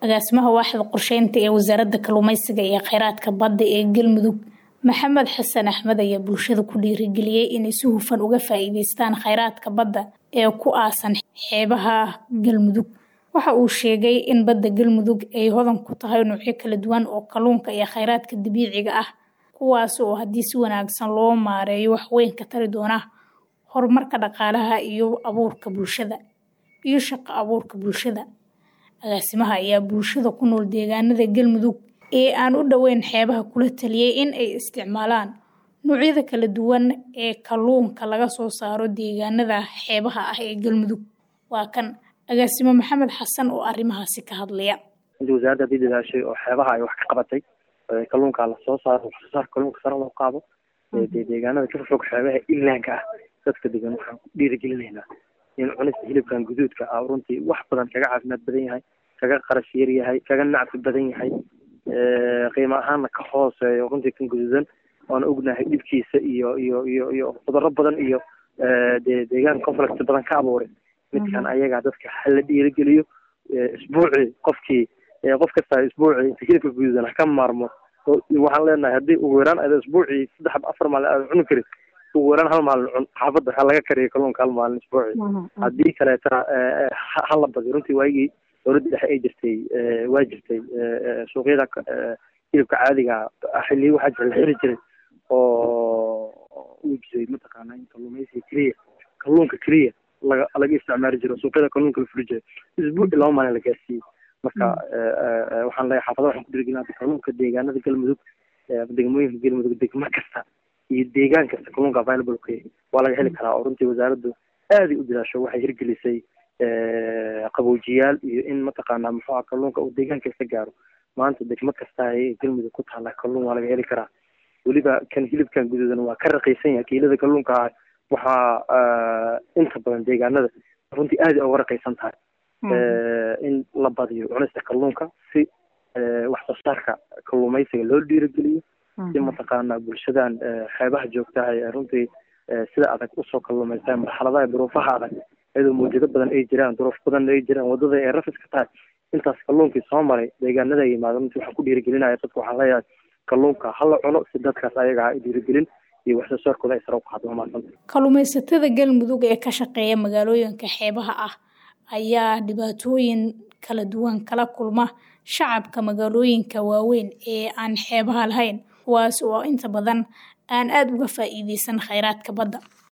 agaasimaha waaxda qorsheynta ee wasaaradda kalluumeysiga iyo kheyraadka badda ee Galmudug Maxamed Xasan Axmed ayaa bulshada ku dhiirigeliyay inay si hufan uga faa'iideystaan kheyraadka badda ee ku aasan xeebaha Galmudug. Waxa uu sheegay in badda Galmudug ay hodan ku tahay noocyo kala duwan oo kalluunka iyo kheyraadka dabiiciga ah, kuwaas oo haddii si wanaagsan loo maareeyo wax weyn ka tari doona horumarka dhaqaalaha iyo shaqo abuurka bulshada. Agaasimaha ayaa bulshada ku nool deegaanada Galmudug ee aan u dhoweyn xeebaha kula taliyay in ay isticmaalaan noocyada kala duwan ee kalluunka laga soo saaro deegaanada xeebaha ah ee Galmudug. Waa kan agaasimo Maxamed Xasan oo arrimahaasi ka hadlaya. wasaaradda dadaashay oo xeebaha ay wax ka qabatay kalluunka la soo saaro kalluunka sare loo qaado deegaanada ka fog xeebaha ilaanka ah dadka deegaan waxaan ku dhiirigelinaynaa in cunista hilibkan guduudka ah runtii wax badan kaga caafimaad badan yahay, kaga qarash yar yahay, kaga nacfi badan yahay, qiimo ahaanna ka hooseeyo runtii kan guduudan oon ognahay dhibkiisa iyo cudurro badan iyo deegaan conflict badan ka abuuray. midkan ayaga dadka hala dhiirigeliyo isbuucii qof kasta isbuucii hilibka guduudan ka maarmo. waxaan leenahay haddii ugu yaraan ay isbuucii 3-4 maalin aad cuni karin ugu yaraan hal maalin cun xaafadda ha laga kariyo kalluunka hal maalin isbuucii. haddii kaleetana hala badiyo runtii waagii dowladda dhexe ay jirtay waa jirtay suuqyada hilibka caadiga xilli waxaa la xiri jiray oo uu jiray mataqaanaa in kalluunka keliya laga isticmaali jiro suuqyada kalluunka la furi jiray isbuucii 2 maalin la gaarsiiyey. marka waxaan leeyahay xaafadaha waxaan ku dhiirigelinaa kalluunka deegaanada Galmudug degmooyinka Galmudug degmo kasta iyo deegaan kasta kalluunka available waa laga heli karaa oo runtii wasaaraddu aad u dadaasho waxay hirgelisay qaboojiyaal iyo in mataqaanaa muxuu kalluunka uu deegaan kasta gaaro. maanta degmo kasta ay Galmudug ku taala kalluun waa laga heli karaa. weliba kan hilibkan guduudan waa ka raqiisan yahay kiilada kalluunka waxaa inta badan deegaanada runtii aad uga raqiisan tahay. in la badiyo cunista kalluunka si wax soo saarka kalluumeysiga loo dhiirigeliyo si mataqaanaa bulshadan xeebaha joogta ay runtii sida adag usoo kalluumeystaan marxaladaha duruufaha adag iyadoo mawjado badan ay jiraan duruuf badan ay jiraan wadada ay rafis ka tahay intaas kalluunkii soo maray deegaanada yimaado runtii waxaan ku dhiirigelinaya dadka waxaan leeyahay kalluunka hala cuno si dadkaas ayaga ay dhiirigelin iyo wax soo saarkooda ay sare u qaado. kalluumeysatada Galmudug ee ka shaqeeya magaalooyinka xeebaha ah ayaa dhibaatooyin kala duwan kala kulma shacabka magaalooyinka waaweyn ee aan xeebaha lahayn, kuwaas oo inta badan aan aad uga faa'iideysan kheyraadka badda.